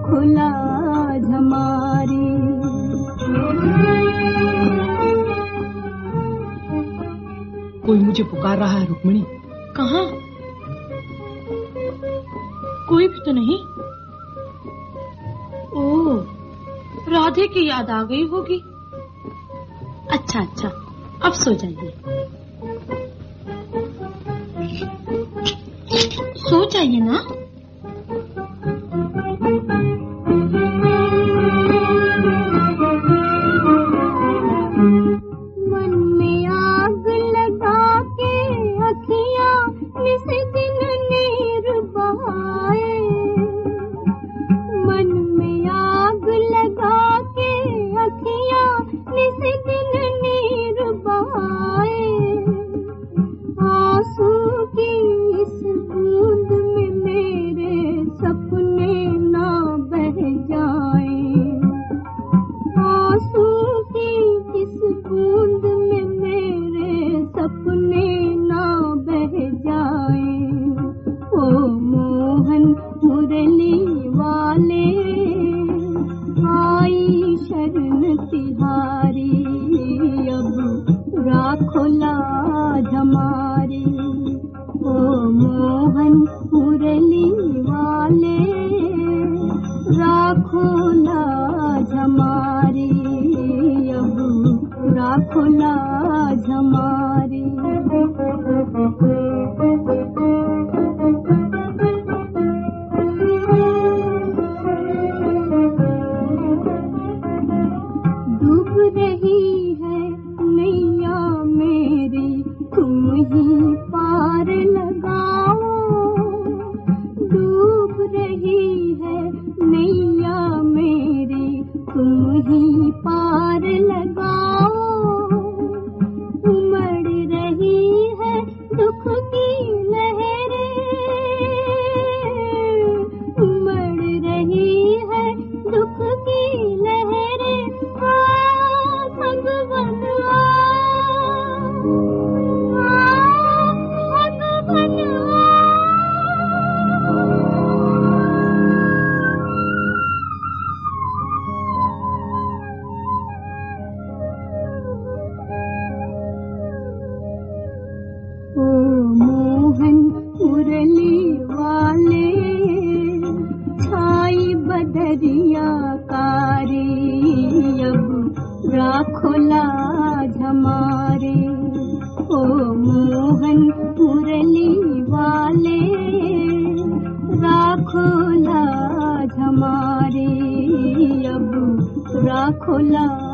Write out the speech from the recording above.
राखो लाज हमारी। कोई मुझे पुकार रहा है रुक्मिणी। कहाँ? कोई भी तो नहीं। ओह, राधे की याद आ गई होगी। अच्छा अच्छा, अब सो जाइए। सो जाइए ना। मन में आग लगा के अखियां निस दिन नीर बहाए। मन में आग लगा के अखियां निस दिन नीर बहाए। आंसू की इस बूंद में मेरे सपने ना बह जाएं। आंसू की इस बूंद में मेरे सपने ना बह जाएं। ओ मोहन मुरली वाले आई शरण तिहारी। अब राखो लाज हमारी। ओ मोहन मुरली वाले राखो लाज हमारी। अब राखो लाज हमारी। डूब रही है नैया मेरी, तुम ही पार लगाओ। डूब रही है नैया मेरी, तुम ही पार लगाओ। उमड़ रही है दुख की लहरें, उमड़ रही है दुख की लहरें। आ भगवन आ, भगवन आ। ओ मोहन मुरली वाले छाई बदरिया कारी। अब राखो लाज हमारी। ओ मोहन मुरली वाले राखो लाज हमारी। अब राखो लाज